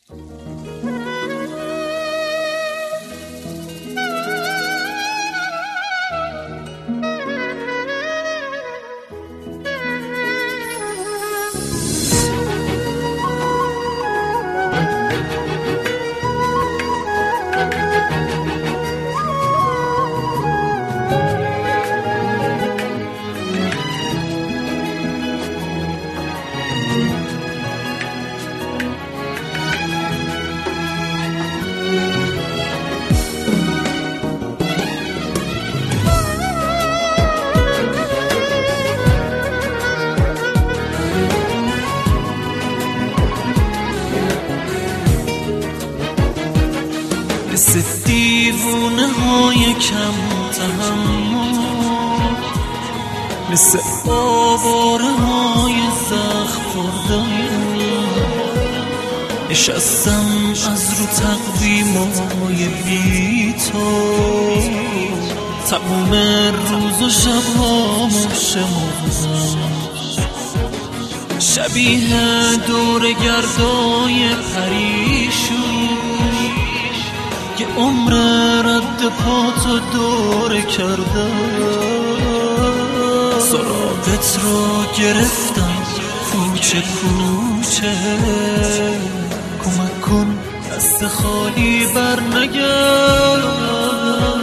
مثل دیوونه های کم تحمل، مثل آواره های زخم خوردایم، نشستم از رو تقویمای بی تو، تموم روز و شبهامو شمردم، شبیه دور گردای پریشون که عمر رد پاتو دور کرده. سراغت رو گرفتم کوچه کوچه، کمک کن دست خالی بر نگردم.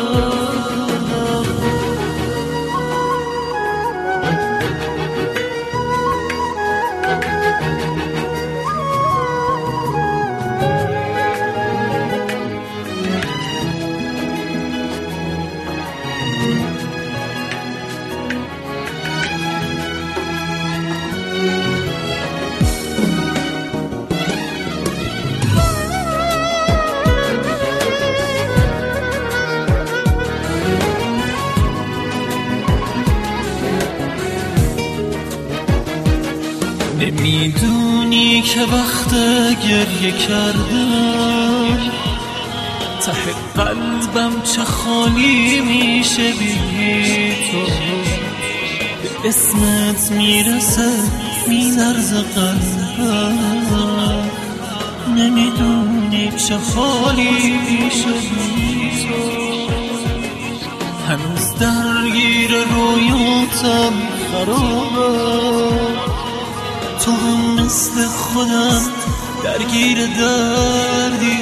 نمیدونی که وقت گریه کردن ته قلبم چه خالی میشه بی تو، به اسمت میرسه میلرزه قلبم. نمیدونی چه خالی میشه بی تو، هنوز درگیر رویاتم خرابه، تو هم مثل خودم درگیر دردی.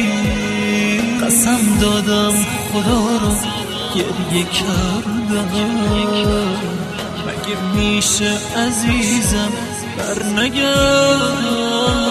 قسم دادم خدا رو گریه کردم، مگه میشه عزیزم بر نگردم.